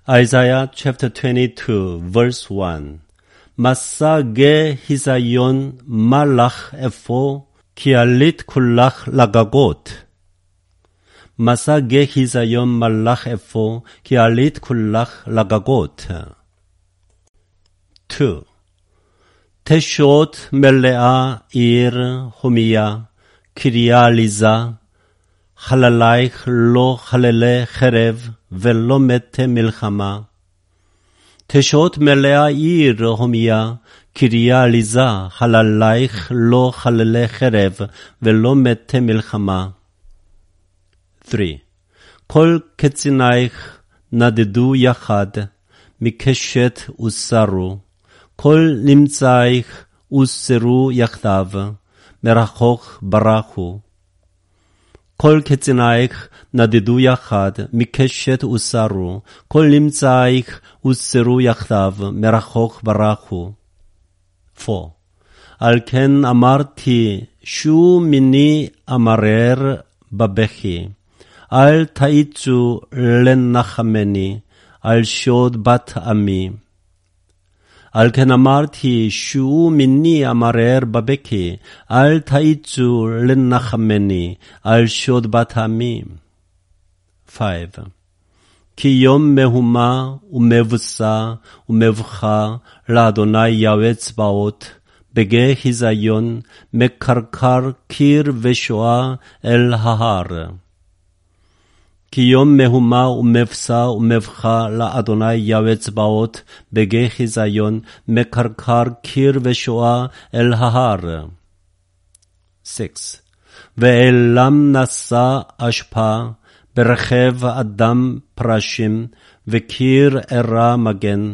Isaiah chapter 22 verse 1 מסע גיא היזיון מה לך אפוא כי עלית כולך לגגות. מסע גיא היזיון מה לך אפוא כי עלית כולך לגגות. 2. תשוט מלאה עיר הומיה קריה עליזה חללייך לא חללי חרב ולא מתי מלחמה. תשוט מלאה עיר הומיה קריה עליזה חללייך לא חללי חרב ולא מתי מלחמה. 3. כל קצינייך נדדו יחד מקשת וסרו כל נמצאייך וסרו יחדיו מרחוק ברחו. כל קצינייך נדדו יחד מקשת וסרו כל נמצאייך וסרו יחדיו מרחוק ברחו. 4. על כן אמרתי שו מיני אמרר בבכי אל תאיצו לנחמני על שוד בת עמי. על כן אמרתי שו מיני אמרר בבכי אל תאיצו לנחמני על שוד בת עמי. 5. כי יום מהומה ומבוסה ומבכה לאדוני יהוה צבאות בגיא היזיון מקרקר קיר ושואה אל ההר. כי יום מהומה ומבסה ומבכה לאדוני יהוה צבאות בגיא היזיון מקרקר קיר ושואה אל ההר. 6. ואלם נשא אשפה ברכב אדם פרשים וקיר ערה מגן.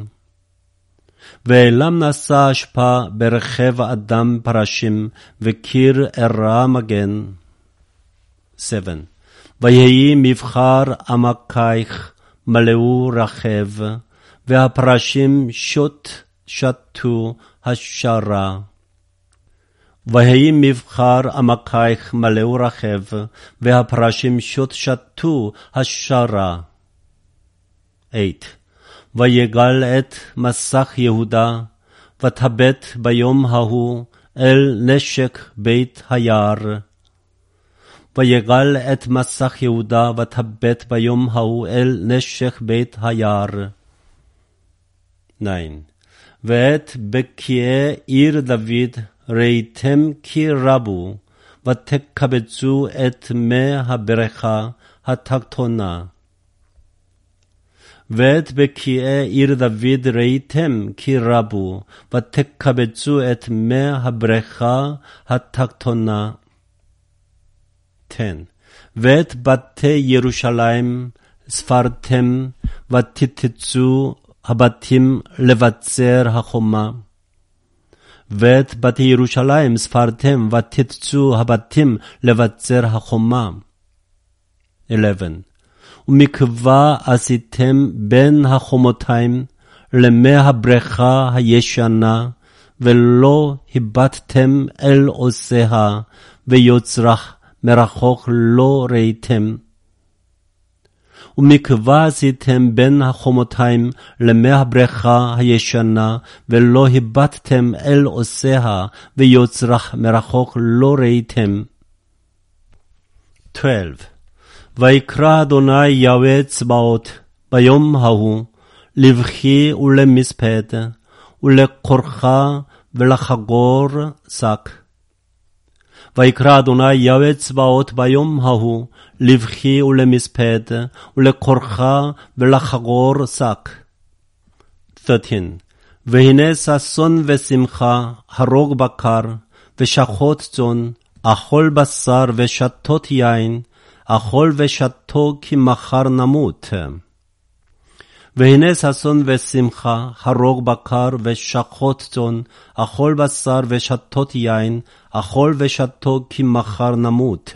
ואלם נשא אשפה ברכב אדם פרשים וקיר ערה מגן. 7. ויהי מבחר עמקייך מלאו רכב והפרשים שתו השרה. ויהי מבחר עמקייך מלאו רכב והפרשים שתו השרה. 8. ויגל את מסך יהודה ותבט ביום ההוא אל נשק בית היער. ויגל את מסך יהודה ותבט ביום ההוא אל נשק בית היער. 9. ואת בקיעי עיר דוד ראיתם כי רבו ותקבצו את מי הברכה התחתונה. ואת בקיעי עיר דוד ראיתם כי רבו ותקבצו את מי הברכה התחתונה. 10. ואת בתי ירושלים ספרתם ותתצו הבתים לבצר החומה. ואת בתי ירושלים ספרתם ותתצו הבתים לבצר החומה. 11. ומקווה עשיתם בין החומותיים למי הברכה הישנה ולא הבטתם אל עושיה ויוצרך מרחוק לא ראיתם. ומקווה עשיתם בין החומותיים למי הברכה הישנה ולא הבטתם אל עושיה ויוצרך מרחוק לא ראיתם. 12. ויקרא אדוני יהוה צבאות ביום ההוא לבכי ולמספד ולקורחה ולחגור שק. ויקרא אדוני יהוה צבאות ביום ההוא לבכי ולמספד ולקורחה ולחגור שק. 13. והנה ששון ושמחה הרוג בקר ושחוט צאן אכול בשר ושתות יין אכול ושתו כי מחר נמות. והנה ששון ושמחה הרוג בקר ושחוט צאן אכול בשר ושתות יין אכול ושתו כי מחר נמות.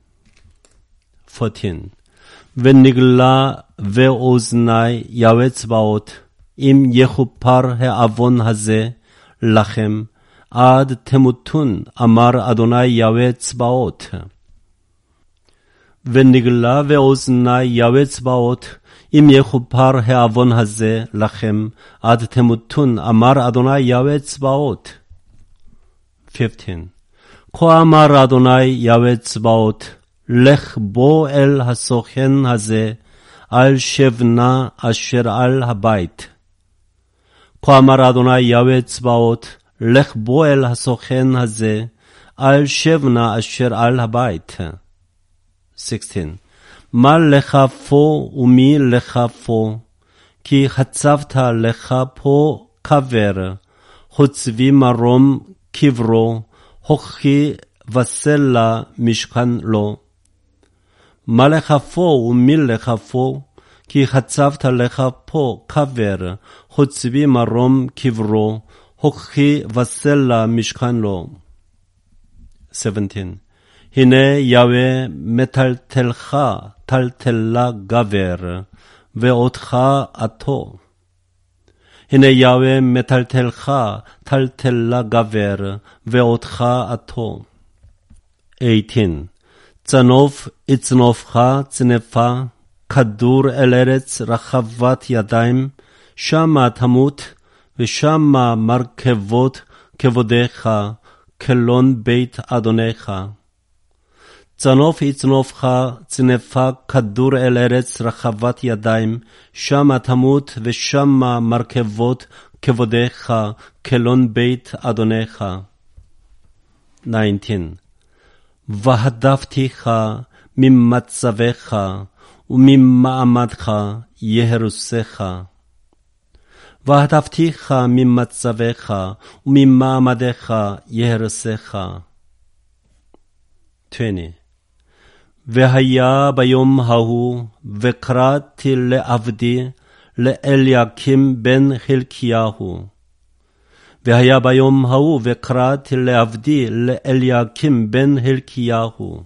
14. ונגלה ואוזני יהוה צבאות אם יכופר העוון הזה לכם עד תמותון אמר אדוני יהוה צבאות. ונגלה ואוזני יהוה צבאות אם יכופר העוון הזה לכם עד תמותון, אמר אדוני יהוה צבאות. 15. כה אמר אדוני יהוה צבאות, לך בוא אל הסוכן הזה, על שבנה אשר על הבית. כה אמר אדוני יהוה צבאות, לך בוא אל הסוכן הזה, על שבנה אשר על הבית. 16. מה לך פה ומי לך פה? כי חצבת לך פה קבר, חוצבי מרום קברו, הוכי וסלע משכן לו. מה לך פה ומי לך פה? כי חצבת לך פה קבר, חוצבי מרום קברו, הוכי וסלע משכן לו. 17. הנה יהוה מטלטלך טלטלה גבר, ואותך עתו. הנה יהוה מטלטלך טלטלה גבר, ואותך עתו. 18. צנוף יצנופך צנפה, כדור אל ארץ רחבת ידיים, שמה תמות, ושמה מרכבות כבודיך, כלון בית אדונך. צנוף יצנופך צנפה, כדור אל ארץ רחבת ידיים, שמה תמות, ושמה מרכבות כבודיך, כלון בית אדונך. 19. והדפתיך ממצבך וממעמדך יהרסך. והדפתיך ממצבך וממעמדך יהרסך. 20. והיה ביום ההוא, וקראתי לעבדי לאליקים בן חלקיהו. והיה ביום ההוא, וקראתי לעבדי לאליקים בן חלקיהו.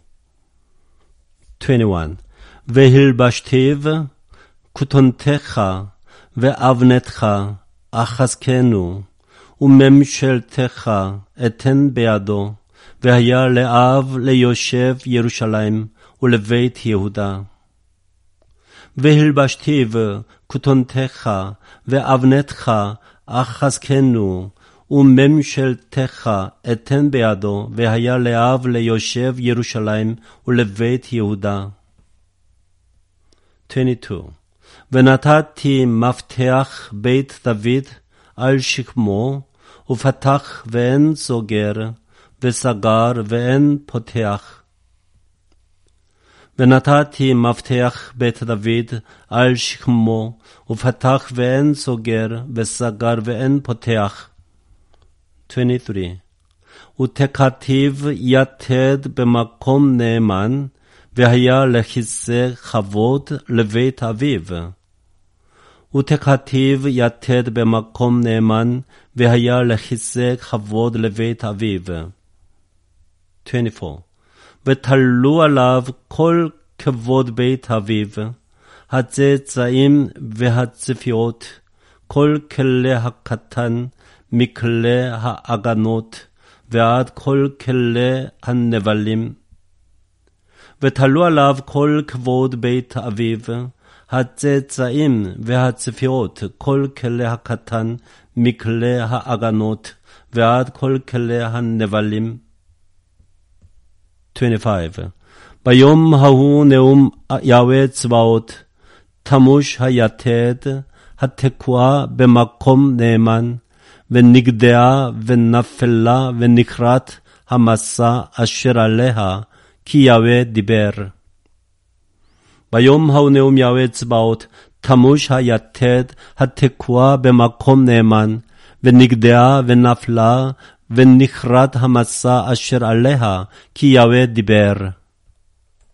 21. והלבשתיו כותנתך ואבנתך אחזקנו, וממשלתך אתן בידו, והיה לאב ליושב ירושלים ולבית יהודה. והלבשתיו כותנתך ואבנתך אחזקנו, וממשלתך אתן בידו, והיה לאב ליושב ירושלים ולבית יהודה. 22. ונתתי מפתח בית דוד על שכמו, ופתח ואין סוגר, וסגר ואין פותח. ונתתי מפתח בית דוד על שכמו, ופתח ואין סוגר, וסגר ואין פותח. 23. ותכתיב יתד במקום נאמן, והיה לכיסא כבוד לבית אביו. ותכתיב יתד במקום נאמן, והיה לכיסא כבוד לבית אביו. 24. ותלו עליו כל כבוד בית אביו, הצאצאים והצפיות, כל כלי הקטן, מכלי העגנות, ועד כל כלי הנבלים. ותלו עליו כל כבוד בית אביו, הצאצאים והצפיות, כל כלי הקטן, מכלי העגנות, ועד כל כלי הנבלים. 25. ביום ההוא נאום יהוה צבאות, תמוש היתד, התקועה במקום נאמן, ונגדעה ונפלה ונכרת המסע אשר עליה, כי יהוה דיבר. ביום ההוא נאום יהוה צבאות, תמוש היתד, התקועה במקום נאמן, ונגדעה ונפלה ונכרת המסע אשר עליה, כי יהוה דיבר.